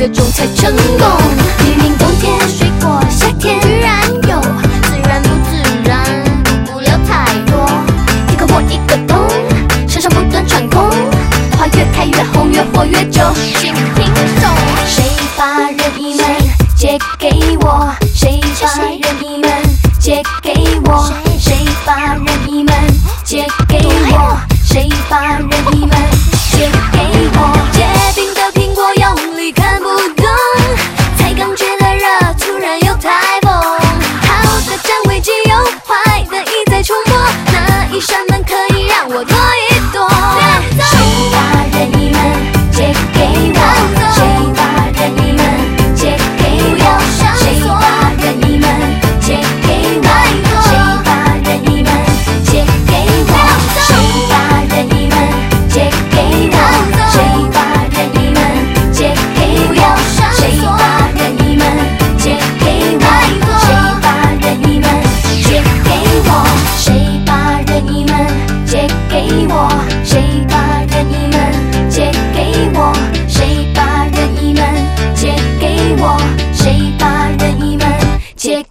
月中才成功。明明冬天水果，夏天居然有，自然不自然，顾不了太多。一个我一个洞，身上不断穿空，花越开越红，越活越久，新品种。谁把任意门借给我？谁把任意门借给我？谁把任意门借给我？谁把任意门借给我？结冰的苹果用力看不懂，才刚觉得热，突然有台风。好的占为己有，坏的一再重播，哪一扇门可以让我躲一躲？谁把任意门借给我？谁把任意门借给我？谁把任意门借给我？谁把任意门借给我？谁把任意门借给我？谁把任意门借给我？谁把任意门借给我？谁把任意门借给我？谁把任意门借给我？谁把任意门借给我？谁把任意门借给我？谁把任意门借